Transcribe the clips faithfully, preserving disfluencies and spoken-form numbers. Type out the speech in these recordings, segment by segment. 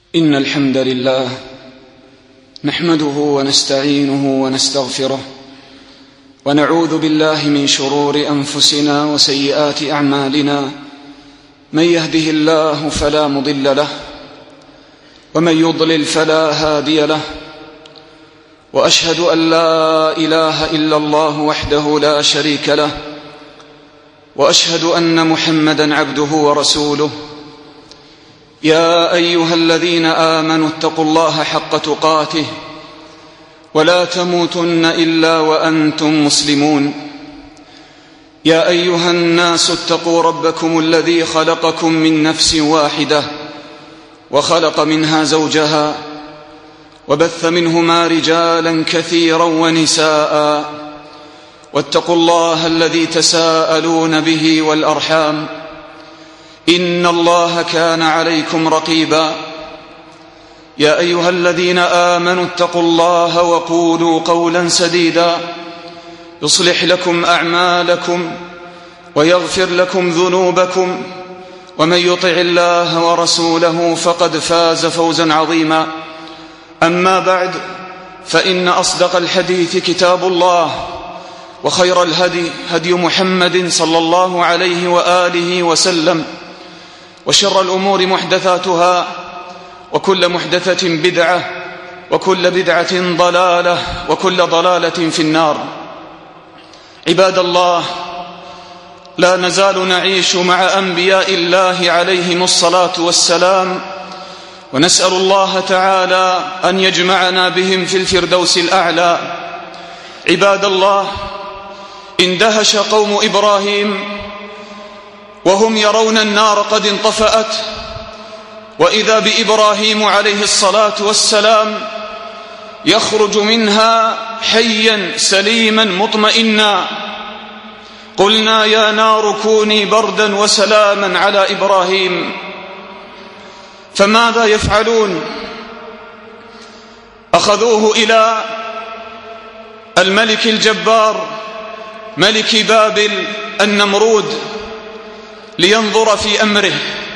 إن الحمد لله نحمده ونستعينه ونستغفره ونعوذ بالله من شرور أنفسنا وسيئات أعمالنا. من يهده الله فلا مضل له ومن يضلل فلا هادي له، وأشهد أن لا إله إلا الله وحده لا شريك له، وأشهد أن محمدًا عبده ورسوله. يا أيها الذين آمنوا اتقوا الله حق تقاته ولا تموتن إلا وأنتم مسلمون. يا أيها الناس اتقوا ربكم الذي خلقكم من نفس واحدة وخلق منها زوجها وبث منهما رجالا كثيرا ونساء، واتقوا الله الذي تساءلون به والأرحام، إن الله كان عليكم رقيبا. يا أيها الذين آمنوا اتقوا الله وقولوا قولا سديدا يصلح لكم أعمالكم ويغفر لكم ذنوبكم، ومن يطع الله ورسوله فقد فاز فوزا عظيما. أما بعد، فإن أصدق الحديث كتاب الله، وخير الهدي هدي محمد صلى الله عليه وآله وسلم، وشر الأمور محدثاتها، وكل محدثة بدعة، وكل بدعة ضلالة، وكل ضلالة في النار. عباد الله، لا نزال نعيش مع أنبياء الله عليهم الصلاة والسلام، ونسأل الله تعالى أن يجمعنا بهم في الفردوس الأعلى. عباد الله، اندهش قوم إبراهيم وهم يرون النار قد انطفأت، وإذا بإبراهيم عليه الصلاة والسلام يخرج منها حيا سليما مطمئنا. قلنا يا نار كوني بردا وسلاما على إبراهيم، فماذا يفعلون؟ أخذوه إلى الملك الجبار ملك بابل النمرود لينظر في أمره.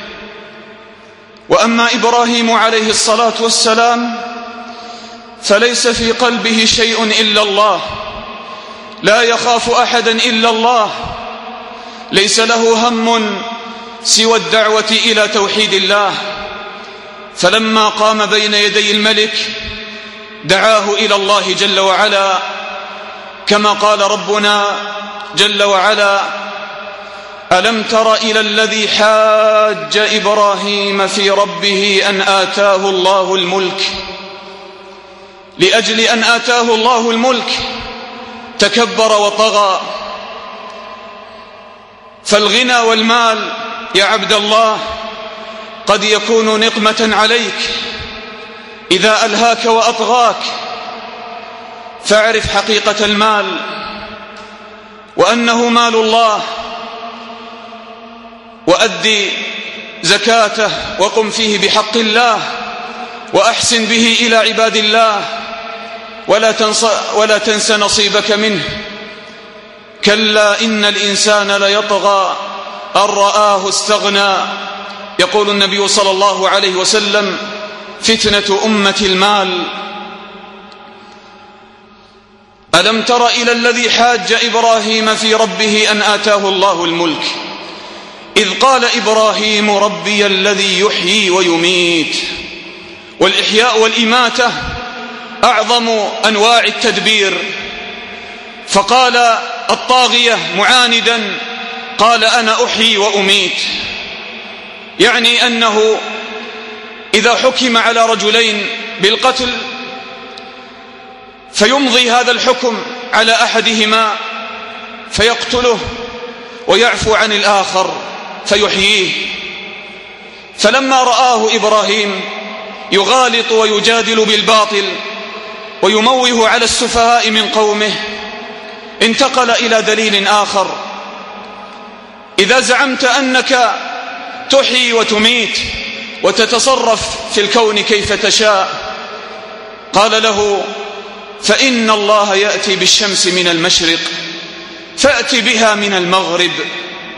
وأما إبراهيم عليه الصلاة والسلام فليس في قلبه شيء إلا الله، لا يخاف أحدا إلا الله، ليس له هم سوى الدعوة إلى توحيد الله. فلما قام بين يدي الملك دعاه إلى الله جل وعلا، كما قال ربنا جل وعلا: ألم تر إلى الذي حاج إبراهيم في ربه أن آتاه الله الملك. لأجل أن آتاه الله الملك تكبر وطغى. فالغنى والمال يا عبد الله قد يكون نقمة عليك إذا ألهاك وأطغاك. فاعرف حقيقة المال، وأنه مال الله، وأدي زكاته وقم فيه بحق الله، وأحسن به إلى عباد الله، ولا تنس, ولا تنس نصيبك منه. كلا إن الإنسان ليطغى أن رآه استغنى. يقول النبي صلى الله عليه وسلم: فتنة أمة المال. ألم تر إلى الذي حاج إبراهيم في ربه أن آتاه الله الملك إذ قال إبراهيم ربي الذي يحيي ويميت. والإحياء والإماتة أعظم أنواع التدبير. فقال الطاغية معاندا، قال أنا أحيي وأميت، يعني أنه إذا حكم على رجلين بالقتل فيمضي هذا الحكم على أحدهما فيقتله ويعفو عن الآخر فيحييه. فلما رآه إبراهيم يغالط ويجادل بالباطل ويموه على السفهاء من قومه، انتقل إلى دليل آخر: إذا زعمت أنك تحيي وتميت وتتصرف في الكون كيف تشاء، قال له: فإن الله يأتي بالشمس من المشرق فأت بها من المغرب.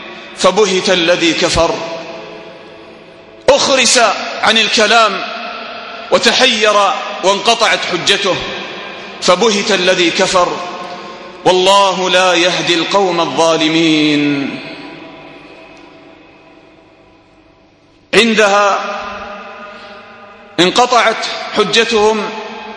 فبهت الذي كفر. أخرس عن الكلام وتحير وانقطعت حجته، فبهت الذي كفر، والله لا يهدي القوم الظالمين. عندها انقطعت حجتهم،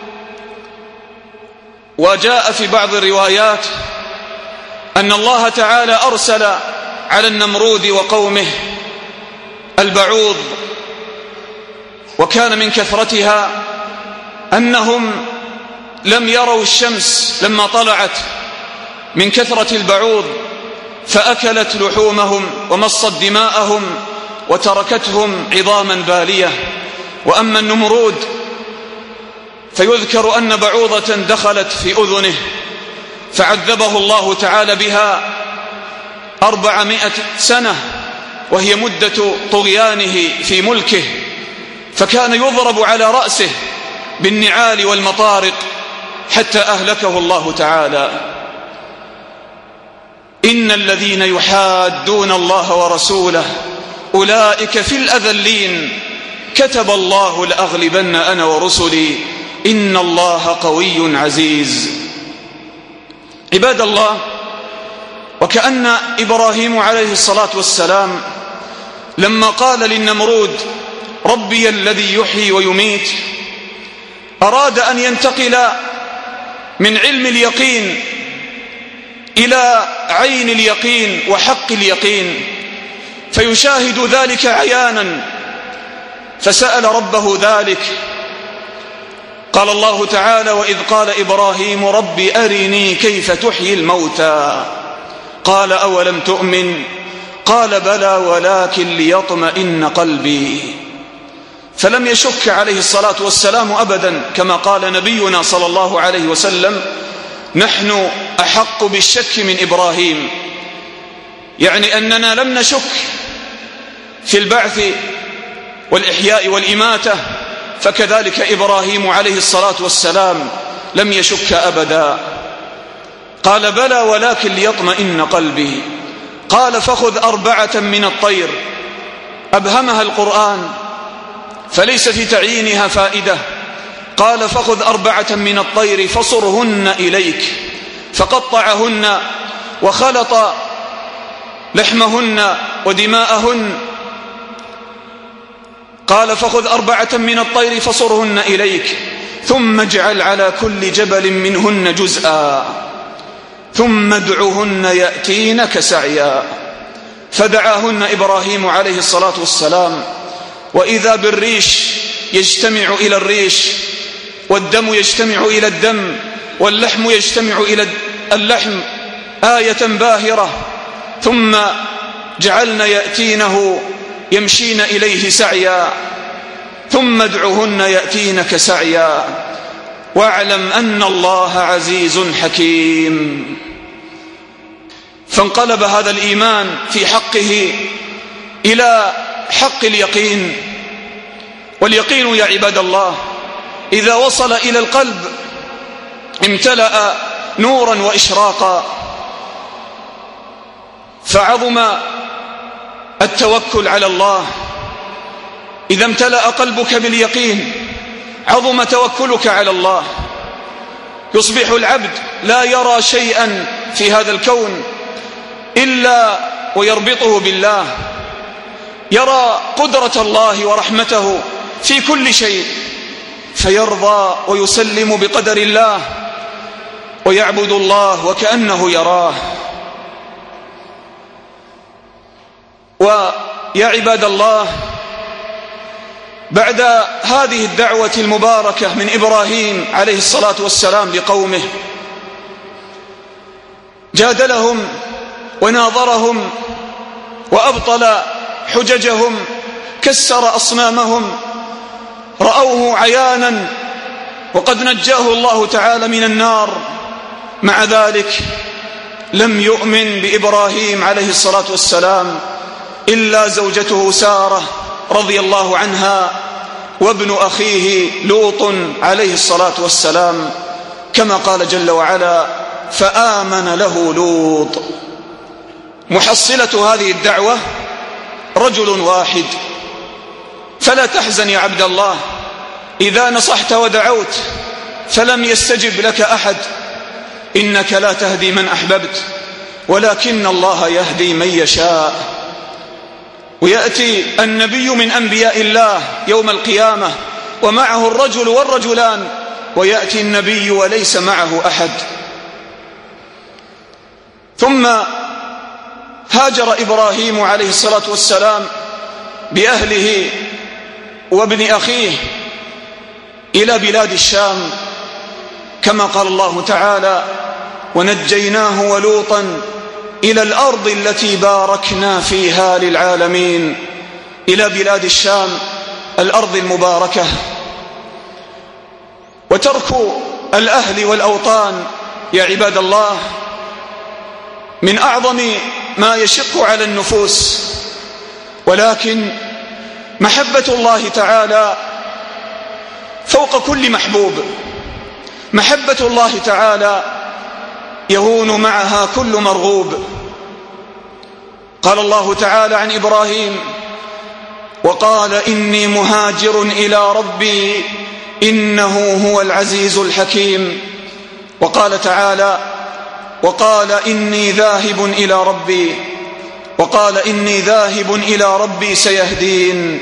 وجاء في بعض الروايات أن الله تعالى أرسل على النمرود وقومه البعوض، وكان من كثرتها أنهم لم يروا الشمس لما طلعت من كثرة البعوض، فأكلت لحومهم ومصت دماءهم وتركتهم عظاما بالية. وأما النمرود فيذكر أن بعوضة دخلت في أذنه فعذبه الله تعالى بها أربعمائة سنة، وهي مدة طغيانه في ملكه، فكان يضرب على رأسه بالنعال والمطارق حتى أهلكه الله تعالى. إن الذين يحادون الله ورسوله أولئك في الأذلين، كتب الله لأغلبن أنا ورسلي إن الله قوي عزيز. عباد الله، وكأن إبراهيم عليه الصلاة والسلام لما قال للنمرود ربي الذي يحيي ويميت، أراد أن ينتقل من علم اليقين إلى عين اليقين وحق اليقين، فيشاهد ذلك عيانا، فسأل ربه ذلك. قال الله تعالى وإذ قال إبراهيم رب أرني كيف تحيي الموتى قال أولم تؤمن قال بلى ولكن ليطمئن قلبي. فلم يشك عليه الصلاة والسلام أبدا، كما قال نبينا صلى الله عليه وسلم نحن أحق بالشك من إبراهيم، يعني أننا لم نشك في البعث والإحياء والإماتة، فكذلك إبراهيم عليه الصلاة والسلام لم يشك أبدا. قال بلى ولكن ليطمئن قلبي. قال فخذ أربعة من الطير، أبهمها القرآن فليس في تعيينها فائدة. قال فخذ أربعة من الطير فصرهن إليك، فقطعهن وخلط لحمهن ودماءهن. قال فخذ أربعة من الطير فصرهن إليك ثم اجعل على كل جبل منهن جزءا ثم ادعهن يأتينك سعيا. فدعاهن إبراهيم عليه الصلاة والسلام، وإذا بالريش يجتمع إلى الريش، والدم يجتمع إلى الدم، واللحم يجتمع إلى اللحم، آية باهرة. ثم جعلن يأتينه يمشين إليه سعيا ثم ادعهن يأتينك سعيا واعلم أن الله عزيز حكيم. فانقلب هذا الإيمان في حقه إلى حق اليقين. واليقين يا عباد الله إذا وصل إلى القلب امتلأ نورا وإشراقا، فعظم التوكل على الله. إذا امتلأ قلبك باليقين عظم توكلك على الله، يصبح العبد لا يرى شيئا في هذا الكون إلا ويربطه بالله، يرى قدرة الله ورحمته في كل شيء، فيرضى ويسلم بقدر الله ويعبد الله وكأنه يراه. ويا عباد الله، بعد هذه الدعوة المباركة من إبراهيم عليه الصلاة والسلام لقومه، جادلهم وناظرهم وأبطل حججهم، كسر أصنامهم، رأوه عيانا وقد نجاه الله تعالى من النار. مع ذلك لم يؤمن بإبراهيم عليه الصلاة والسلام إلا زوجته سارة رضي الله عنها وابن أخيه لوط عليه الصلاة والسلام، كما قال جل وعلا فآمن له لوط. محصلة هذه الدعوة رجل واحد. فلا تحزن يا عبد الله إذا نصحت ودعوت فلم يستجب لك أحد، إنك لا تهدي من أحببت ولكن الله يهدي من يشاء. ويأتي النبي من أنبياء الله يوم القيامة ومعه الرجل والرجلان، ويأتي النبي وليس معه أحد. ثم هاجر إبراهيم عليه الصلاة والسلام بأهله وابن أخيه إلى بلاد الشام، كما قال الله تعالى: ونجيناه ولوطا إلى الأرض التي باركنا فيها للعالمين، إلى بلاد الشام الأرض المباركة. وترك الأهل والأوطان يا عباد الله من أعظم ما يشق على النفوس، ولكن محبة الله تعالى فوق كل محبوب. محبة الله تعالى يهون معها كل مرغوب. قال الله تعالى عن إبراهيم: وقال إني مهاجر إلى ربي إنه هو العزيز الحكيم. وقال تعالى: وقال إني ذاهب إلى ربي وقال إني ذاهب إلى ربي سيهدين.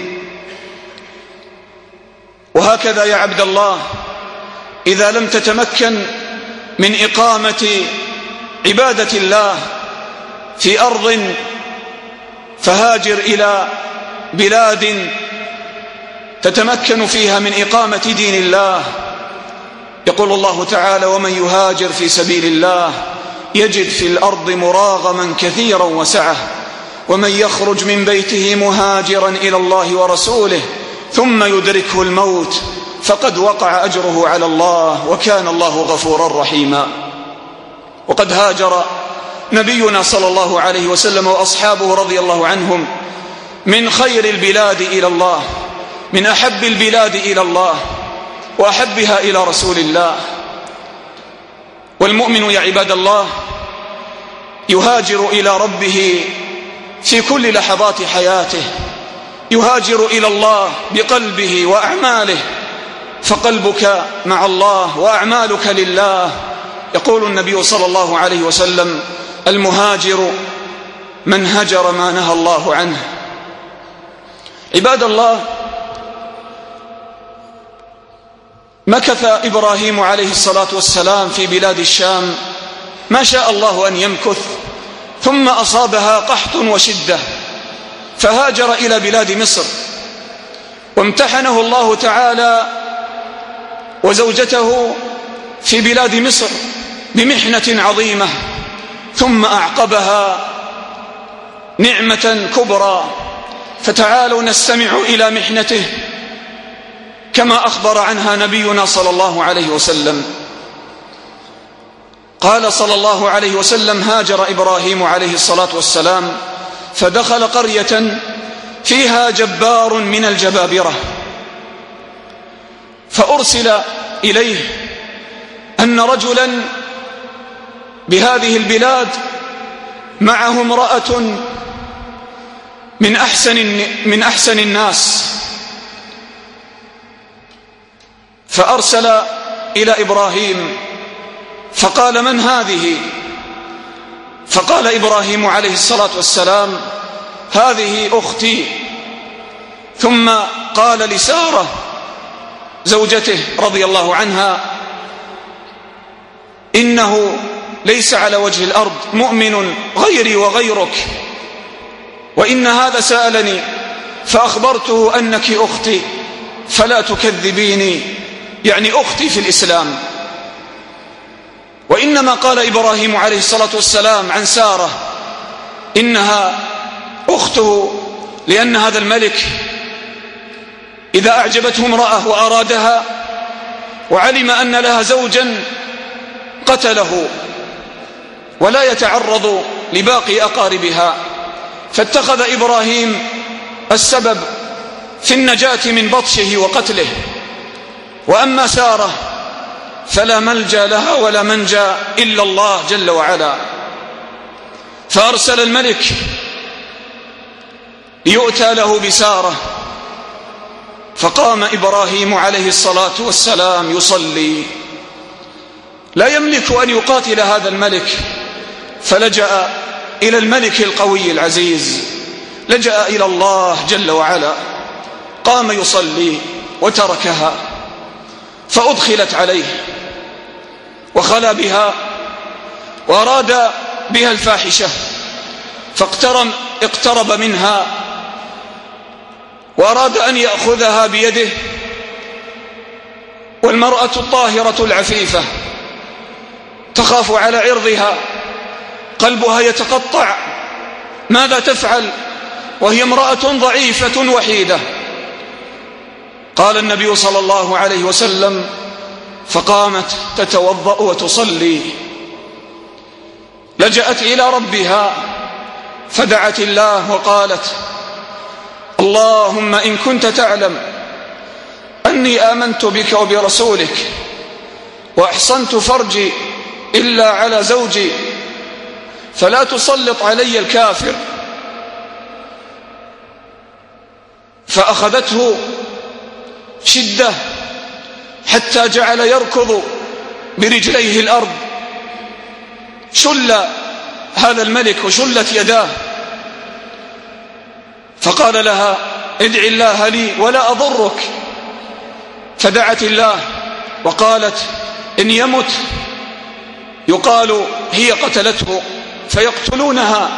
وهكذا يا عبد الله، إذا لم تتمكن من إقامة عبادة الله في أرض فهاجر إلى بلاد تتمكن فيها من إقامة دين الله. يقول الله تعالى: ومن يهاجر في سبيل الله يجد في الأرض مراغما كثيرا وسعة، ومن يخرج من بيته مهاجرا إلى الله ورسوله ثم يدركه الموت فقد وقع أجره على الله وكان الله غفورا رحيما. وقد هاجر نبينا صلى الله عليه وسلم وأصحابه رضي الله عنهم من خير البلاد إلى الله، من أحب البلاد إلى الله وأحبها إلى رسول الله. والمؤمن يا عباد الله يهاجر إلى ربه في كل لحظات حياته، يهاجر إلى الله بقلبه وأعماله، فقلبك مع الله وأعمالك لله. يقول النبي صلى الله عليه وسلم: المهاجر من هجر ما نهى الله عنه. عباد الله، مكث إبراهيم عليه الصلاة والسلام في بلاد الشام ما شاء الله أن يمكث، ثم أصابها قحط وشدة فهاجر إلى بلاد مصر، وامتحنه الله تعالى وزوجته في بلاد مصر بمحنة عظيمة، ثم أعقبها نعمة كبرى. فتعالوا نستمع إلى محنته كما أخبر عنها نبينا صلى الله عليه وسلم. قال صلى الله عليه وسلم: هاجر إبراهيم عليه الصلاة والسلام فدخل قرية فيها جبار من الجبابرة، فأرسل إليه أن رجلا بهذه البلاد معه امرأة من أحسن, من أحسن الناس، فأرسل إلى إبراهيم فقال: من هذه؟ فقال إبراهيم عليه الصلاة والسلام: هذه أختي. ثم قال لسارة زوجته رضي الله عنها: إنه ليس على وجه الأرض مؤمن غيري وغيرك، وإن هذا سألني فأخبرته أنك أختي فلا تكذبيني، يعني أختي في الإسلام. وإنما قال إبراهيم عليه الصلاة والسلام عن سارة إنها أخته لأن هذا الملك إذا أعجبته امرأة وأرادها وعلم أن لها زوجا قتله ولا يتعرض لباقي أقاربها، فاتخذ إبراهيم السبب في النجاة من بطشه وقتله. وأما سارة فلا ملجأ لها ولا منجا إلا الله جل وعلا، فأرسل الملك يؤتى له بسارة، فقام إبراهيم عليه الصلاة والسلام يصلي، لا يملك أن يقاتل هذا الملك، فلجأ إلى الملك القوي العزيز، لجأ إلى الله جل وعلا. قام يصلي وتركها، فأدخلت عليه وخلى بها وأراد بها الفاحشة، فاقترب اقترب منها وأراد أن يأخذها بيده، والمرأة الطاهرة العفيفة تخاف على عرضها، قلبها يتقطع، ماذا تفعل وهي امرأة ضعيفة وحيدة؟ قال النبي صلى الله عليه وسلم: فقامت تتوضأ وتصلي، لجأت إلى ربها فدعت الله وقالت: اللهم إن كنت تعلم أني آمنت بك وبرسولك وأحصنت فرجي إلا على زوجي فلا تسلط علي الكافر. فأخذته شدة حتى جعل يركض برجليه الأرض، شل هذا الملك وشلت يداه، فقال لها: ادع الله لي ولا أضرك. فدعت الله وقالت: إن يمت يقال هي قتلته فيقتلونها.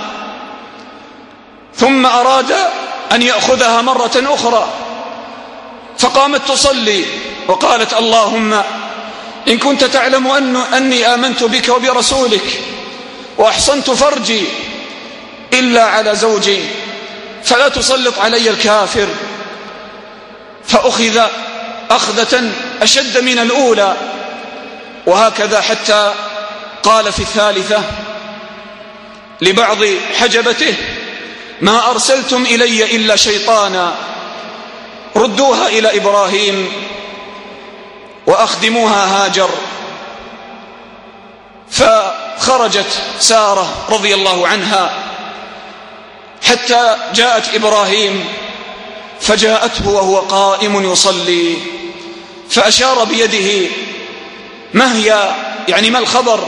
ثم أراد أن يأخذها مرة أخرى، فقامت تصلي وقالت: اللهم إن كنت تعلم أن أني آمنت بك وبرسولك وأحصنت فرجي إلا على زوجي فلا تسلط علي الكافر. فأخذ أخذة أشد من الأولى، وهكذا حتى قال في الثالثة لبعض حجبته: ما أرسلتم إلي إلا شيطانا، ردوها إلى إبراهيم وأخدموها هاجر. فخرجت سارة رضي الله عنها حتى جاءت إبراهيم، فجاءته وهو قائم يصلي، فأشار بيده: ما هي يعني ما الخبر؟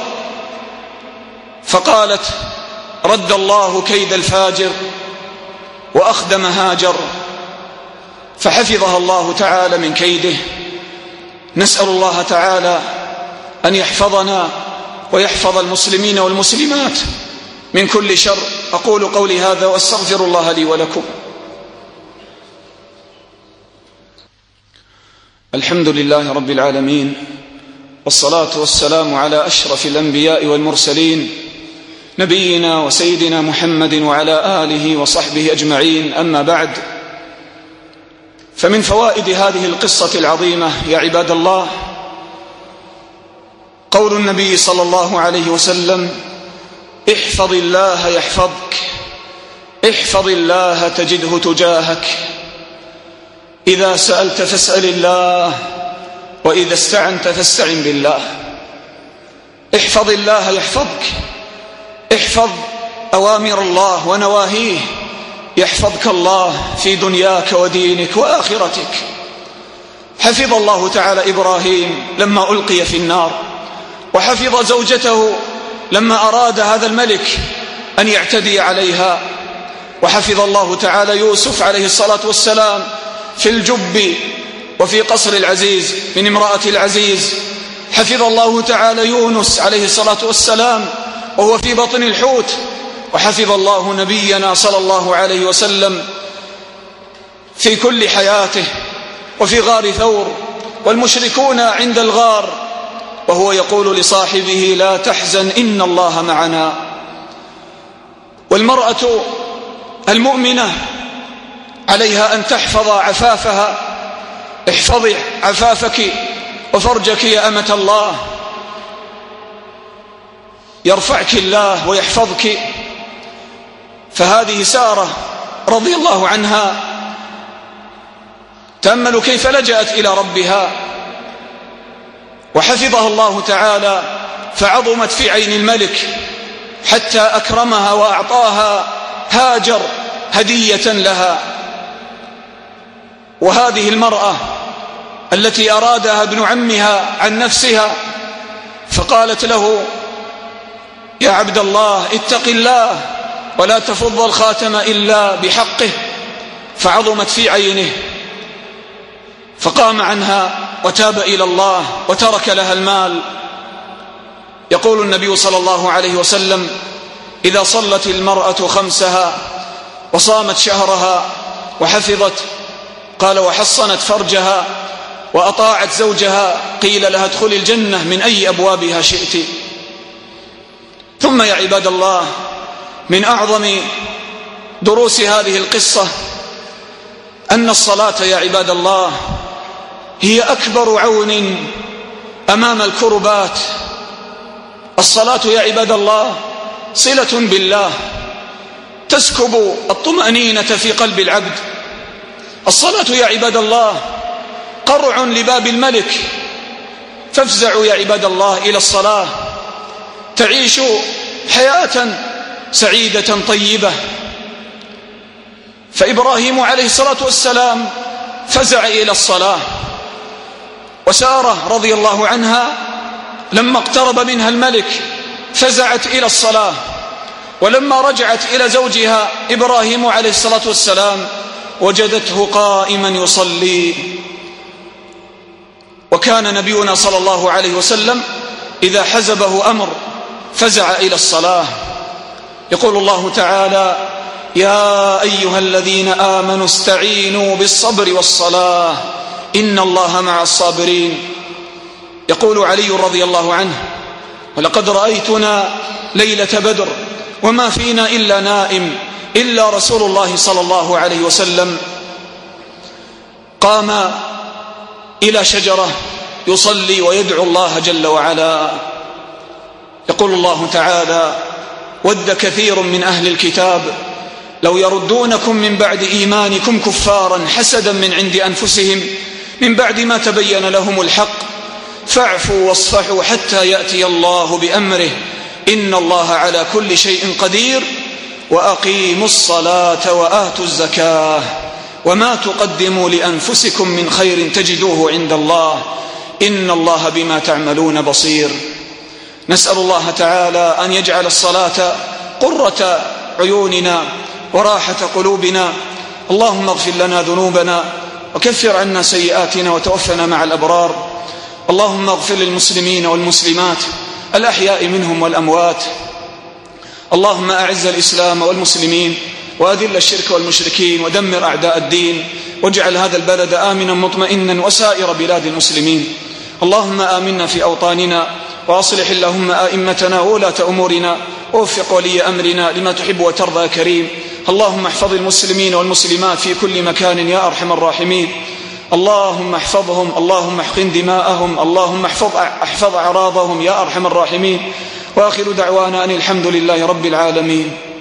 فقالت: رد الله كيد الفاجر وأخدم هاجر، فحفظها الله تعالى من كيده. نسأل الله تعالى أن يحفظنا ويحفظ المسلمين والمسلمات من كل شر. أقول قولي هذا وأستغفر الله لي ولكم. الحمد لله رب العالمين، والصلاة والسلام على أشرف الأنبياء والمرسلين، نبينا وسيدنا محمد وعلى آله وصحبه أجمعين. أما بعد، فمن فوائد هذه القصة العظيمة يا عباد الله قول النبي صلى الله عليه وسلم: احفظ الله يحفظك، احفظ الله تجده تجاهك، إذا سألت فاسأل الله، وإذا استعنت فاستعن بالله. احفظ الله يحفظك، احفظ أوامر الله ونواهيه يحفظك الله في دنياك ودينك وآخرتك. حفظ الله تعالى إبراهيم لما ألقي في النار، وحفظ زوجته لما أراد هذا الملك أن يعتدي عليها، وحفظ الله تعالى يوسف عليه الصلاة والسلام في الجب وفي قصر العزيز من امرأة العزيز. حفظ الله تعالى يونس عليه الصلاة والسلام وهو في بطن الحوت. وحفظ الله نبينا صلى الله عليه وسلم في كل حياته وفي غار ثور والمشركون عند الغار وهو يقول لصاحبه: لا تحزن إن الله معنا. والمرأة المؤمنة عليها أن تحفظ عفافها. احفظي عفافك وفرجك يا أمة الله، يرفعك الله ويحفظك. فهذه سارة رضي الله عنها، تأملوا كيف لجأت إلى ربها وحفظها الله تعالى، فعظمت في عين الملك حتى أكرمها وأعطاها هاجر هدية لها. وهذه المرأة التي أرادها ابن عمها عن نفسها، فقالت له: يا عبد الله اتق الله ولا تفض الخاتم إلا بحقه، فعظمت في عينه، فقام عنها وتاب إلى الله وترك لها المال. يقول النبي صلى الله عليه وسلم: إذا صلت المرأة خمسها وصامت شهرها وحفظت قال وحصنت فرجها وأطاعت زوجها قيل لها ادخلي الجنة من أي أبوابها شئت. ثم يا عباد الله، من أعظم دروس هذه القصة أن الصلاة يا عباد الله هي أكبر عون أمام الكربات. الصلاة يا عباد الله صلة بالله تسكب الطمأنينة في قلب العبد. الصلاة يا عباد الله قرع لباب الملك، فافزعوا يا عباد الله إلى الصلاة تعيش حياة سعيدة طيبة. فإبراهيم عليه الصلاة والسلام فزع إلى الصلاة، وسارة رضي الله عنها لما اقترب منها الملك فزعت إلى الصلاة، ولما رجعت إلى زوجها إبراهيم عليه الصلاة والسلام وجدته قائما يصلي. وكان نبينا صلى الله عليه وسلم إذا حزبه أمر فزع إلى الصلاة. يقول الله تعالى: يا أيها الذين آمنوا استعينوا بالصبر والصلاة إن الله مع الصابرين. يقول علي رضي الله عنه: ولقد رأيتنا ليلة بدر وما فينا إلا نائم إلا رسول الله صلى الله عليه وسلم قام إلى شجرة يصلي ويدعو الله جل وعلا. يقول الله تعالى: ود كثير من أهل الكتاب لو يردونكم من بعد إيمانكم كفارا حسدا من عند أنفسهم من بعد ما تبين لهم الحق فاعفوا واصفحوا حتى يأتي الله بأمره إن الله على كل شيء قدير وأقيموا الصلاة وآتوا الزكاة وما تقدموا لأنفسكم من خير تجدوه عند الله إن الله بما تعملون بصير. نسأل الله تعالى أن يجعل الصلاة قرة عيوننا وراحة قلوبنا. اللهم اغفر لنا ذنوبنا وكفر عنا سيئاتنا وتوفنا مع الأبرار. اللهم اغفر للمسلمين والمسلمات الأحياء منهم والأموات. اللهم أعز الإسلام والمسلمين وأذل الشرك والمشركين ودمر أعداء الدين واجعل هذا البلد آمنا مطمئنا وسائر بلاد المسلمين. اللهم آمنا في أوطاننا وأصلح اللهم آئمتنا وولاة أمورنا ووفق ولي أمرنا لما تحب وترضى يا كريم. اللهم احفظ المسلمين والمسلمات في كل مكان يا أرحم الراحمين. اللهم احفظهم، اللهم احقن دماءهم، اللهم احفظ, احفظ أعراضهم يا أرحم الراحمين. وآخر دعوانا أن الحمد لله رب العالمين.